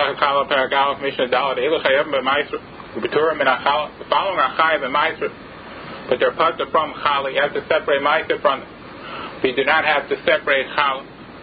The following are chayav and ma'aser, but they're patur from challah. You have to separate ma'aser from them. We do not have to separate challah.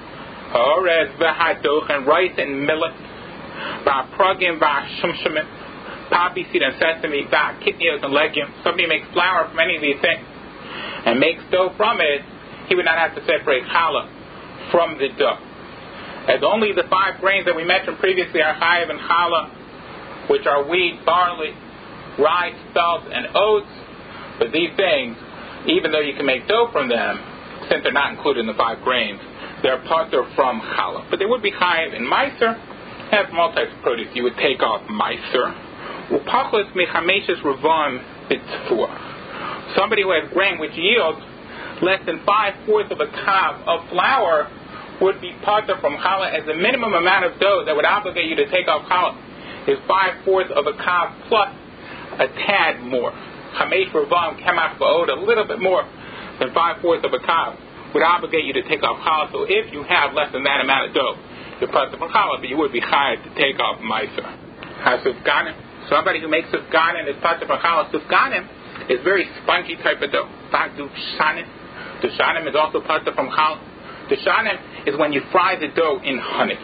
Orez v'hadoch and rice and millet, v'aprogim v'ashumshimim, poppy seed and sesame, v'akitnios and legumes. Somebody makes flour from any of these things and makes dough from it. He would not have to separate challah from the dough. As only the 5 grains that we mentioned previously are chayav and challah, which are wheat, barley, rye, spelt, and oats. But these things, even though you can make dough from them, since they're not included in the 5 grains, they're patur from challah. But they would be chayav in meiser. Have from all types of produce. You would take off meiser. Upachos mechameshes revam bitzfua. Somebody who has grain which yields less than 5/4 of a kav of flour would be patur from challah, as the minimum amount of dough that would obligate you to take off challah is 5/4 of a kav plus a tad more. Chamesh revam kemach ba'od, a little bit more than 5/4 of a kav would obligate you to take off challah. So if you have less than that amount of dough, you're patur from challah, but you would be chayav to take off meiser. Hasufganim, somebody who makes sufganim is patur from challah. Sufganim is very spongy type of dough. Dushanim is also patur from challah. Dushanim is when you fry the dough in honey.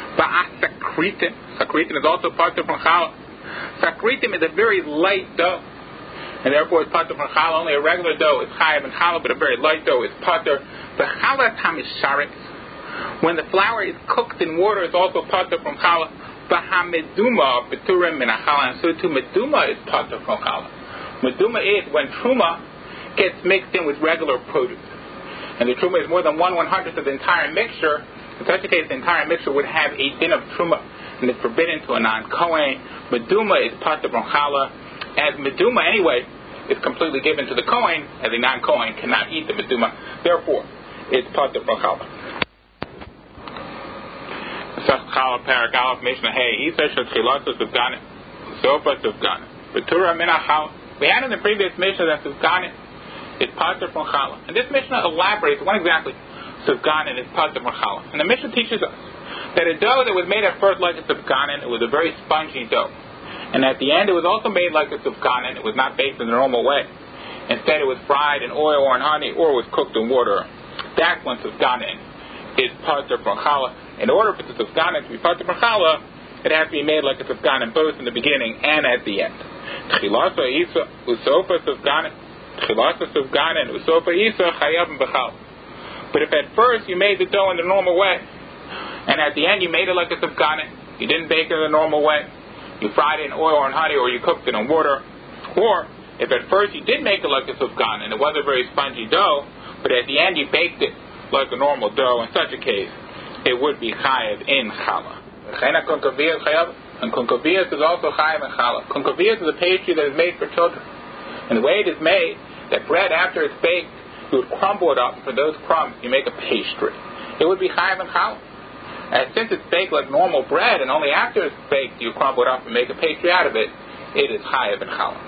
Sakritim is also patur from challah. Sakritim is a very light dough, and therefore it's patur from challah. Only a regular dough is chayav and challah, but a very light dough is patur. The challah tamisharik, when the flour is cooked in water, is also patur from challah. Bahameduma beturim min challah, and so too meduma is patur from challah. Meduma is when truma gets mixed in with regular produce, and the truma is more than 1/100th of the entire mixture. In such a case, the entire mixture would have a din of truma, and it's forbidden to a non-kohen. Meduma is patur from challah, as meduma anyway is completely given to the kohen, as a non-kohen cannot eat the meduma. Therefore, it's patur from challah. Challah paragalaf mishnah hey isa shetchilatos sufganim sofa sufganim betura mina challah. We had in the previous mishnah that sufganim is patur from challah, and this mishnah elaborates when exactly sufganim is patur from challah. And the mishnah teaches us that a dough that was made at first like a sufganim, it was a very spongy dough, and at the end it was also made like a sufganim. It was not baked in the normal way. Instead, it was fried in oil or in honey, or was cooked in water. That's when sufganim is patur from challah. In order for the sufganim to be patur from challah, it has to be made like a sufganim both in the beginning and at the end. Tchilasa isa usofa sufganim, tchilasa sufganim usofa isa chayavim b'chal. But if at first you made the dough in the normal way, and at the end you made it like a sufganim, you didn't bake it in the normal way, you fried it in oil or in honey, or you cooked it in water, or if at first you did make it like a sufganim and it was a very spongy dough, but at the end you baked it like a normal dough, in such a case, it would be chayav in challah. And kunkavias is also chayav in challah. Kunkavias is a pastry that is made for children. And the way it is made, that bread after it's baked, you would crumble it up, and for those crumbs you make a pastry. It would be chayav in challah. And since it's baked like normal bread, and only after it's baked you crumble it up and make a pastry out of it, it is chayav in challah.